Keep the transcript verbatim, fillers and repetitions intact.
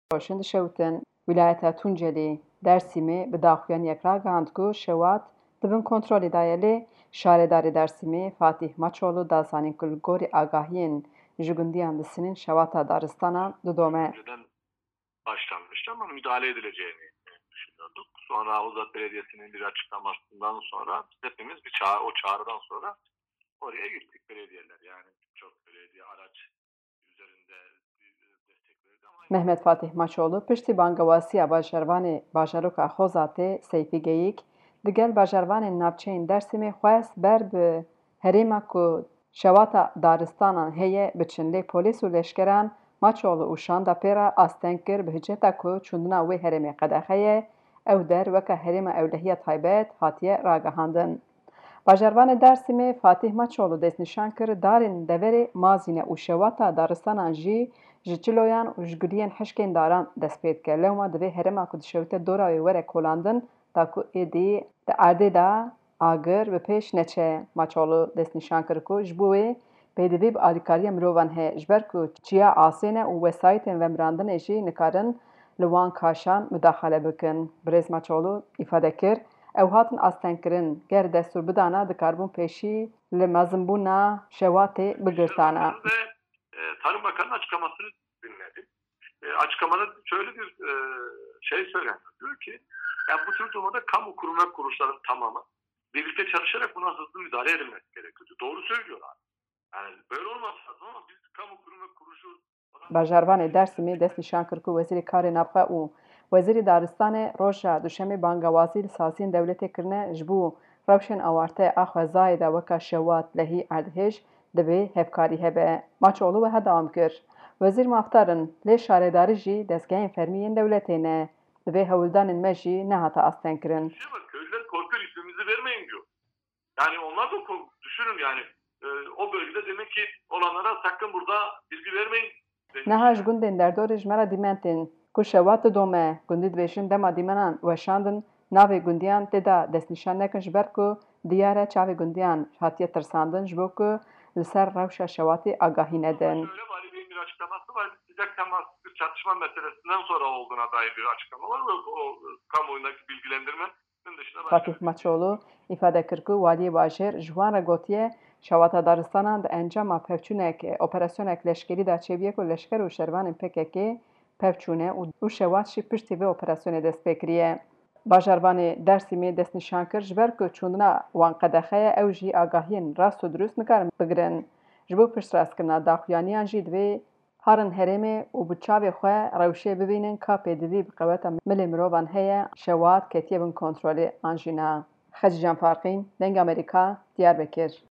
Roşên dişewtin wîlayeta Tunceli Dêrsimê bi daxuyaniyek ragihand ku şewat dibin kontrolê de ye lê şaredarê Dêrsimê Fatîh Maçoğlu da zanîn ku li gorî agahiyên ji gundiyan li Sinîn şewata daristanan didome. Önceden başlanmıştı ama müdahale edileceğini e, düşünüyorduk. Sonra Uzat Belediyesi'nin bir açıklamasından sonra biz hepimiz bir çağrı, o çağrıdan sonra oraya gittik belediyeler. Yani çok belediye araç üzerinde e, destek verdi ama Mehmet Fatih Maçoğlu piştî bangewasiya bajarvanê bajaroka Xozatê Seyfî Geyîk di gel bajarvanên navçeyên Dêrsimê xwest ber bi herêma ku şewata daristanan heye biçin lê polîs û leşkeran Maçoğlu û şanda pêra asteng kir bi hiceta ku çûndina wê herêmê qedexe ye, ew der weka herêma ewlehiya taybet hatiye ragihandin. Bajarvanê Dêrsimê Fatîh Maçoğlu destnîşan kir darên deverê mazîne û şewata daristanan jî ji çiloyan û ji guliyên hişkên daran dest pê dike. Lewma divê herêma ku dişewite dora wê were kolandin ta ku êdî di erdê de agir bi pêş neçe. Maçoğlu destnîşan kir ku ji bo wê pêdivî bi alîkariya mirovan heye ji ber ku çiya asêne û wesayetên vemirandinê jî nikarin li wan kaşan müdaxale bikin. Birêz Maçoğlu îfade kir, ew hatin astengkirin ger destûr bidana dikarbûn pêşî li mezinbûna şewatê bigirtane. ve e, Tarım Bakanı'nın açıklamasını dinledim. E, açıklamada şöyle bir e, şey söyleniyor. Diyor ki yani bu tür durumda kamu kurum ve kuruluşların tamamı birlikte çalışarak buna hızlı müdahale edilmesi gerekiyordu. Doğru söylüyorlar. Yani böyle olmaz ama biz kamu kurum ve kuruluşu Bajarvanê Dêrsimê dest nîşan kir ku Wezîrê Karê Navxwe û Wezîrê Daristanê roja duşemê bangewazî li saziyên dewletê kirine ji bo rewşên awarteya a xwezayê de weka şewat, lehî, erdhêj divê hevkarî hebe. Maçoğlu wiha dewam kir. Wezîr mafdarin lê şaredarî jî destgehên fermî yên dewletê ne. Divê hewildanên me jî nehate astengkirin. Bak, köylüler korkuyor, ismimizi vermeyin diyor. Yani onlar da düşünün yani e, o bölgede demek ki olanlara sakın burada bilgi vermeyin. Neha ji gundên derdorê ji me re dîmentên ku şewat didome gundî dibêjin dema dîmenan weşandin navê gundiyan tê de destnîşan nekin ji ber ku diyar e çavê gundiyan hatiye tirsandin ji bo ku li ser rewşa şewatê agahî nedin. Öyle Vali Bey'in bir açıklaması var. Sıcak temas bir çatışma meselesinden sonra olduğuna dair bir açıklama var ve o kamuoyundaki bilgilendirme Fatih Maçoğlu îfade kir ku Waliyê Bajêr ji wan re gotiye şewata daristanan di encama pevçûnek operasyoneke leşkerî de çêbûye ku leşker û şervanên P K K pevçûne û şewat jî piştî vê operasyonê dest pê kiriye. Bajarvanê Dêrsimê destnîşan kir ji ber ku çûndina wan qedexeye ew jî agahiyên rast û durust nikarin bigirin. Ji bo piştrastkirina daxuyaniyan jî divê harin herêmê û bi çavê xwe rewşê bibînin ka pêdivî bi qeweta milê mirovan heye şewat ketiye bin kontrolê an jî na. Xecî Can Farqîn, Deng Amerîka, Diyarbekir.